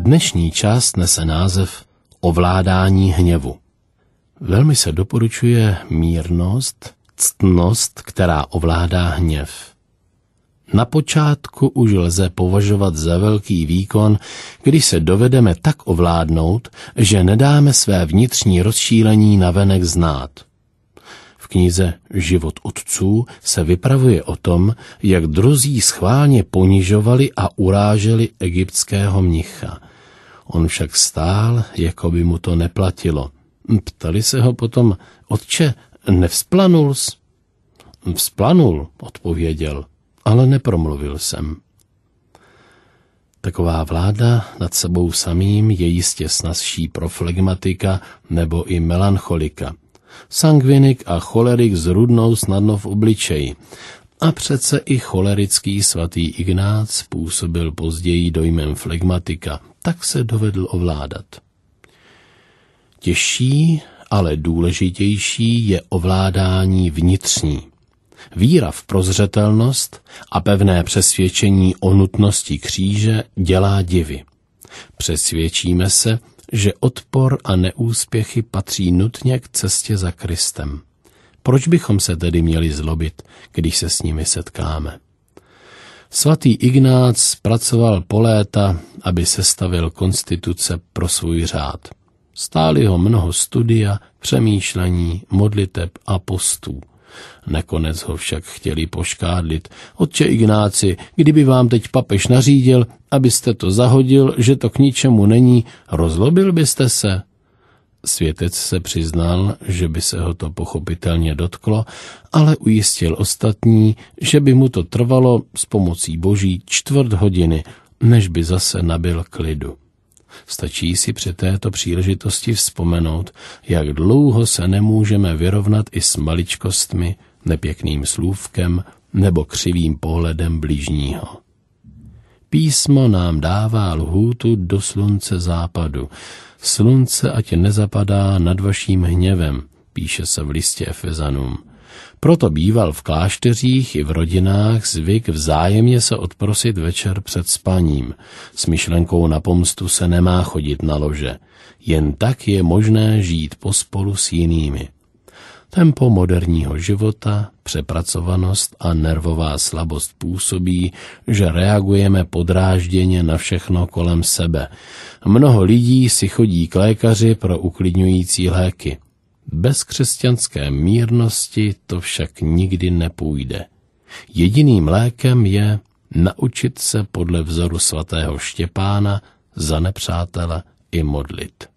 Dnešní část nese název Ovládání hněvu. Velmi se doporučuje mírnost, ctnost, která ovládá hněv. Na počátku už lze považovat za velký výkon, když se dovedeme tak ovládnout, že nedáme své vnitřní rozčílení navenek znát. V knize Život otců se vypravuje o tom, jak druzí schválně ponižovali a uráželi egyptského mnicha. On však stál, jako by mu to neplatilo. Ptali se ho potom: Otče, nevzplanuls? Vzplanul, odpověděl, ale nepromluvil jsem. Taková vláda nad sebou samým je jistě snazší pro flegmatika nebo i melancholika. Sangvinik a cholerik zrudnou snadno v obličeji. A přece i cholerický svatý Ignác působil později dojmem flegmatika, tak se dovedl ovládat. Těžší, ale důležitější je ovládání vnitřní. Víra v prozřetelnost a pevné přesvědčení o nutnosti kříže dělá divy. Přesvědčíme se, že odpor a neúspěchy patří nutně k cestě za Kristem. Proč bychom se tedy měli zlobit, když se s nimi setkáme? Svatý Ignác pracoval po léta, aby sestavil konstituce pro svůj řád. Stáli ho mnoho studia, přemýšlení, modliteb a postů. Nakonec ho však chtěli poškádlit. Otče Ignáci, kdyby vám teď papež nařídil, abyste to zahodil, že to k ničemu není, rozlobil byste se? Světec se přiznal, že by se ho to pochopitelně dotklo, ale ujistil ostatní, že by mu to trvalo s pomocí Boží 1/4 hodiny, než by zase nabyl klidu. Stačí si při této příležitosti vzpomenout, jak dlouho se nemůžeme vyrovnat i s maličkostmi, nepěkným slůvkem nebo křivým pohledem bližního. Písmo nám dává lhůtu do slunce západu. Slunce ať nezapadá nad vaším hněvem, píše se v listě Efezanům. Proto býval v klášteřích i v rodinách zvyk vzájemně se odprosit večer před spaním. S myšlenkou na pomstu se nemá chodit na lože. Jen tak je možné žít pospolu s jinými. Tempo moderního života, přepracovanost a nervová slabost působí, že reagujeme podrážděně na všechno kolem sebe. Mnoho lidí si chodí k lékaři pro uklidňující léky. Bez křesťanské mírnosti to však nikdy nepůjde. Jediným lékem je naučit se podle vzoru svatého Štěpána za nepřátele i modlit.